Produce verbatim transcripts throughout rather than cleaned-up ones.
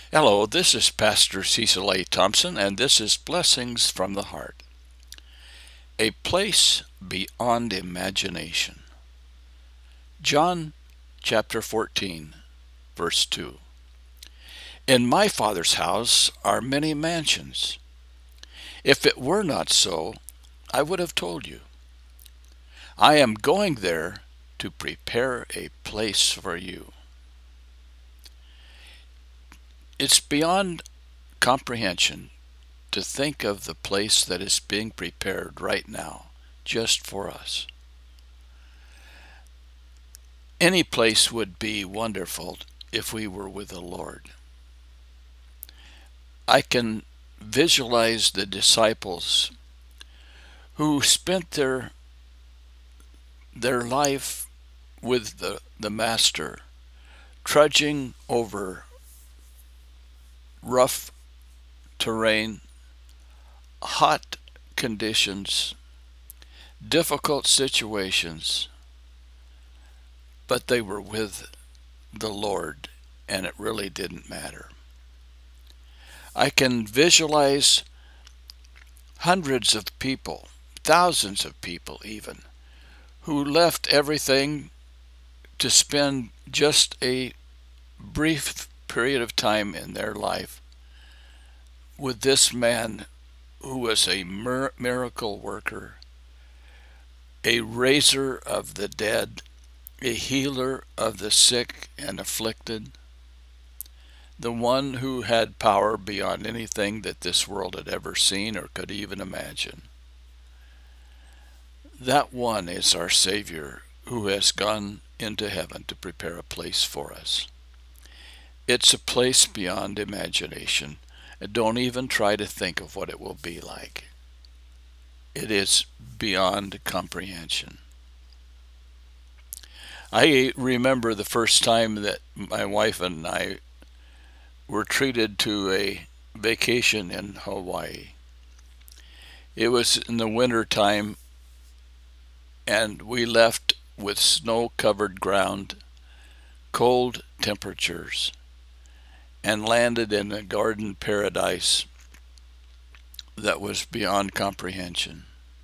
Hello, this is Pastor Cecil A. Thompson, and this is Blessings from the Heart. A place beyond imagination. John chapter fourteen, verse two. In my Father's house are many mansions. If it were not so, I would have told you. I am going there to prepare a place for you. It's beyond comprehension to think of the place that is being prepared right now just for us. Any place would be wonderful if we were with the Lord. I can visualize the disciples who spent their their life with the, the Master, trudging over rough terrain, hot conditions, difficult situations, but they were with the Lord, and it really didn't matter. I can visualize hundreds of people, thousands of people even, who left everything to spend just a brief period of time in their life with this man who was a mir- miracle worker, a raiser of the dead, a healer of the sick and afflicted, the one who had power beyond anything that this world had ever seen or could even imagine. That one is our Savior who has gone into heaven to prepare a place for us. It's a place beyond imagination. Don't even try to think of what it will be like. It is beyond comprehension. I remember the first time that my wife and I were treated to a vacation in Hawaii. It was in the winter time, and we left with snow-covered ground, cold temperatures, and landed in a garden paradise that was beyond comprehension.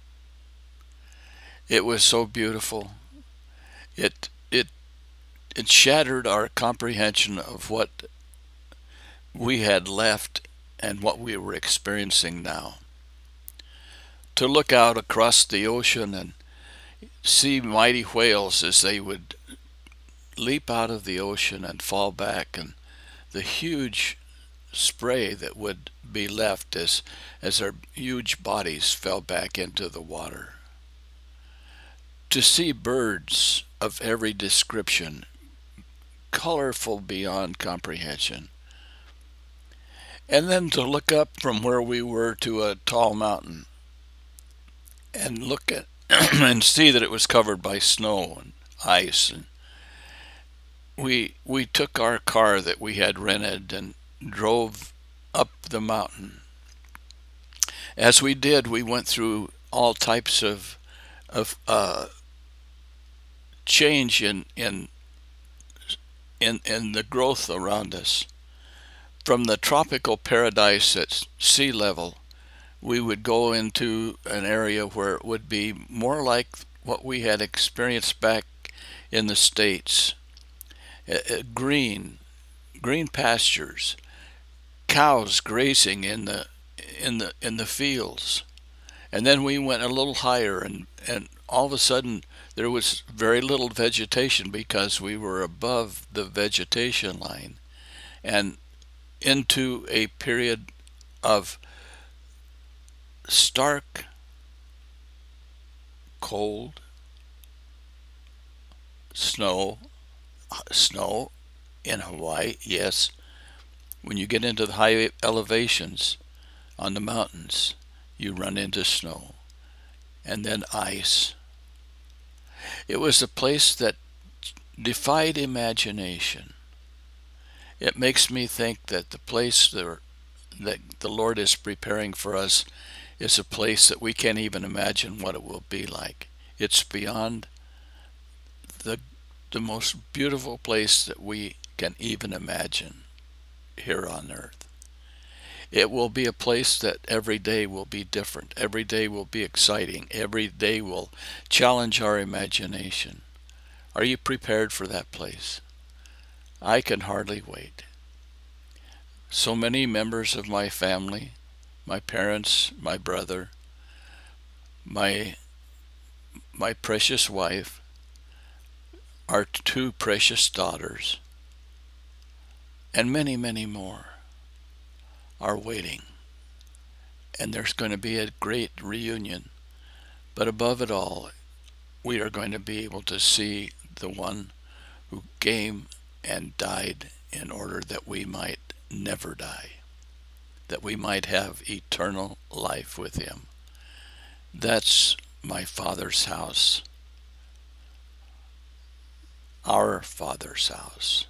It was so beautiful. It it it shattered our comprehension of what we had left and what we were experiencing now. To look out across the ocean and see mighty whales as they would leap out of the ocean and fall back, and the huge spray that would be left as as their huge bodies fell back into the water. To see birds of every description, colorful beyond comprehension. And then to look up from where we were to a tall mountain and look at and see that it was covered by snow and ice. And we we took our car that we had rented and drove up the mountain. As we did, we went through all types of of uh, change in in in in the growth around us. From the tropical paradise at sea level, we would go into an area where it would be more like what we had experienced back in the States. Uh, uh, green, green pastures, cows grazing in the in the in the fields. And then we went a little higher, and and all of a sudden there was very little vegetation because we were above the vegetation line, and into a period of stark cold snow snow in Hawaii. Yes, when you get into the high elevations on the mountains, you run into snow and then ice. It was a place that defied imagination. It makes me think that the place that, that the Lord is preparing for us is a place that we can't even imagine what it will be like. It's beyond the the most beautiful place that we can even imagine. here on earth. It will be a place that every day will be different. Every day will be exciting. Every day will challenge our imagination. Are you prepared for that place? I can hardly wait. So many members of my family, my parents, my brother, my my precious wife, our two precious daughters, and many, many more are waiting. And there's going to be a great reunion. But above it all, we are going to be able to see the one who came and died in order that we might never die, that we might have eternal life with him. That's my Father's house, our Father's house.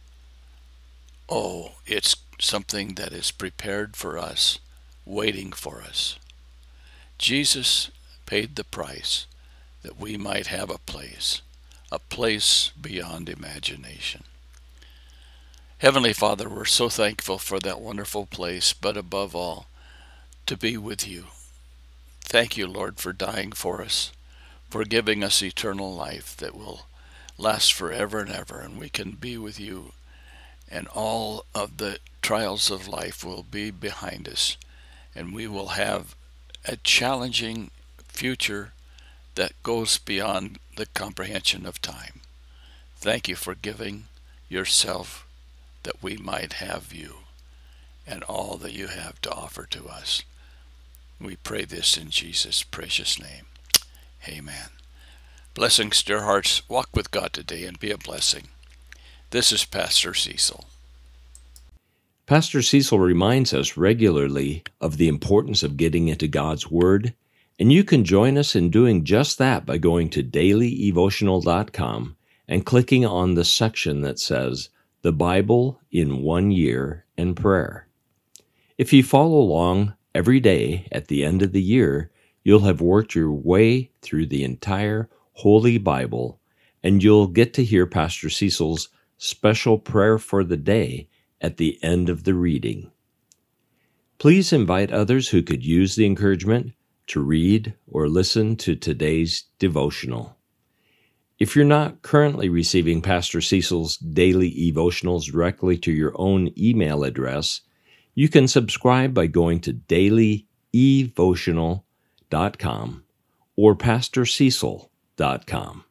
Oh, it's something that is prepared for us, waiting for us. Jesus paid the price that we might have a place, a place beyond imagination. Heavenly Father, we're so thankful for that wonderful place, but above all, to be with you. Thank you, Lord, for dying for us, for giving us eternal life that will last forever and ever, and we can be with you, and all of the trials of life will be behind us, and we will have a challenging future that goes beyond the comprehension of time. Thank you for giving yourself that we might have you and all that you have to offer to us. We pray this in Jesus' precious name. Amen. Blessings, dear hearts. Walk with God today and be a blessing. This is Pastor Cecil. Pastor Cecil reminds us regularly of the importance of getting into God's Word, and you can join us in doing just that by going to daily evotional dot com and clicking on the section that says, The Bible in One Year and Prayer. If you follow along every day at the end of the year, you'll have worked your way through the entire Holy Bible, and you'll get to hear Pastor Cecil's special prayer for the day at the end of the reading. Please invite others who could use the encouragement to read or listen to today's devotional. If you're not currently receiving Pastor Cecil's daily evotionals directly to your own email address, you can subscribe by going to daily evotional dot com or pastor cecil dot com.